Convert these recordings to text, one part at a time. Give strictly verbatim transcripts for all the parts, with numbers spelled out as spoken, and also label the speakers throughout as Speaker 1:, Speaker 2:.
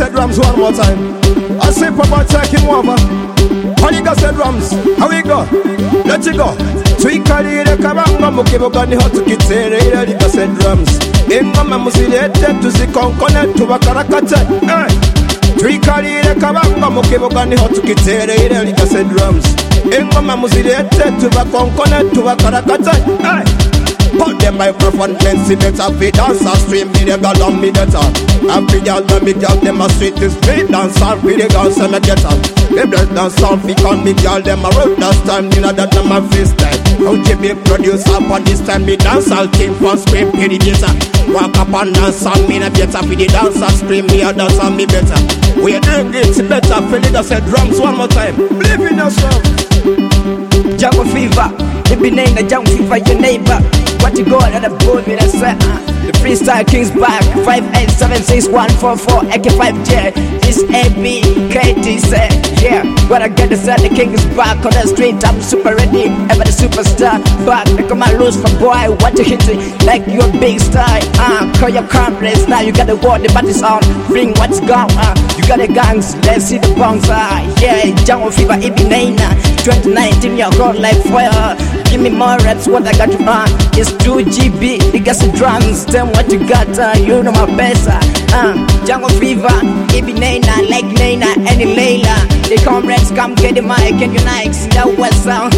Speaker 1: said drums one more time. I say Papa take him over. Holiga said drums, how we go? Let it go. Twikalire kabanga mukibuga niho tukiterera liga said drums. Ingoma muzirete tuzikonkone tubakarakate. Hey. Twikalire kabanga mukibuga niho tukiterera liga said drums. Ingoma muzirete tubakonkone tubakarakate. Hey. Put the microphone, let's see better. Fi dance and stream, me the girl on me better. And fi girl, the me girl, them a sweet to street dance and fi the girl, say me get up. The blood dance and fi con me girl, them a road dance time. You know that them a freestyle. How J B producer, but this time me dance all team for scream, fi the guitar. Walk up and dance and me na better. Fi the dance and scream, me a dance and me better. We doing it better. Fi the say drums one more time. Believe in yourself.
Speaker 2: Jungle fever, it be named the jungle fever, your neighbor. What you got at the board with a set? The freestyle king's back. Five eight seven six one four four A K five J. It's A B K T say yeah. When I get the set, the king is back on the street. I'm super ready, ever the superstar. Back, make my lose for boy. What you hit it like you're a big star. Uh, call your comrades now. You got the war, the party's on. Bring what's gone. Uh, you got the gangs. Let's see the bongs. Uh, yeah, jungle fever, it be Naina. twenty nineteen, you're hot like fire. Give me more raps, what I got you on. It's two G B, you got some drums. Tell me what you got, uh, you know my best. Uh, uh, jungle fever, it be Naina, like Naina, any Layla. The comrades come get the mic and you Nikes. That was sound.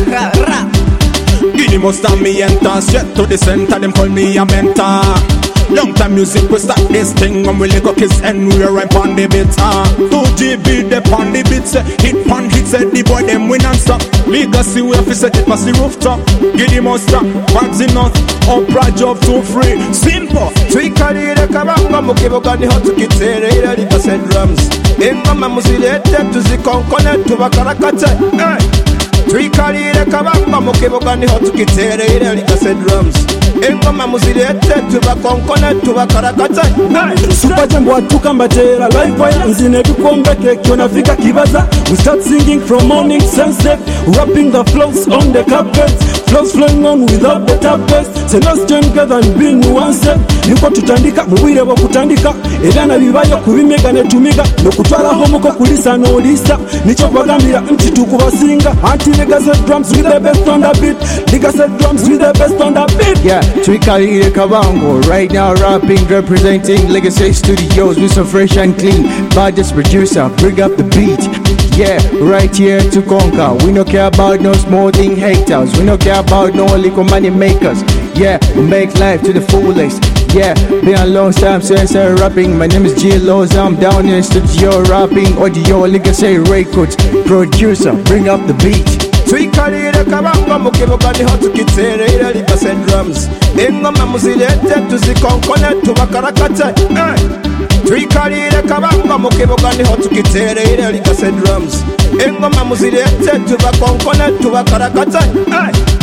Speaker 1: Guinea must have me enter straight to the center. Them call me a mentor. Long time music, we start this thing. When we lick up his end, we rhyme on the beats. uh. two G B, they on the beats. uh. Hit pan hit, said the boy, them win and stop. Legacy, we have to set it past the rooftop. Get him must stop, bags enough. Upra job too free, simple. Twikalire kabanga mukibuga niho tukiterera liga said drums. Ingoma muzirete tuzikonkone tubakarakate. Hey. Twikalire kabanga mukibuga niho tukiterera liga said drums. Ingoma muzirete tubakonkone tubakarakate.
Speaker 3: Super Jumbo atuka mbatera live wire nzine bikombe kekyo nafika kibaza. We start singing from morning sunset, rapping the flows on the carpet. Flows flowing on without the tappers. Say let's join together and be in one step. Niko tutandika mubwire bwo kutandika. Era na bibayo kubimega ne tumiga. No kutwala homuko kulisa no lisa. Nicho bagambira nti tukubasinga. Anti niggas said drums with the best on the beat. Niggas said drums with the best on the beat.
Speaker 4: Yeah, Twikalire Kabango, right now rapping, representing Legacy Studios with some fresh and clean. Baddest producer, bring up the beat. Yeah, right here to conquer. We no care about no small thing haters. We no care about no little money makers. Yeah, we make life to the fullest. Yeah, been a long time since I rapping. My name is G Loz, I'm down in the studio rapping. Audio, Legacy Records, producer, bring up the beat.
Speaker 1: Twikalire kabanga mukibuga niho tukiterera liga said drums. Ingoma muzirete tuzikonkone tubakarakate. Hey. Twikalire kabanga mukibuga niho tukiterera liga said drums. Ingoma muzirete tubakonkone tubakarakate. Hey.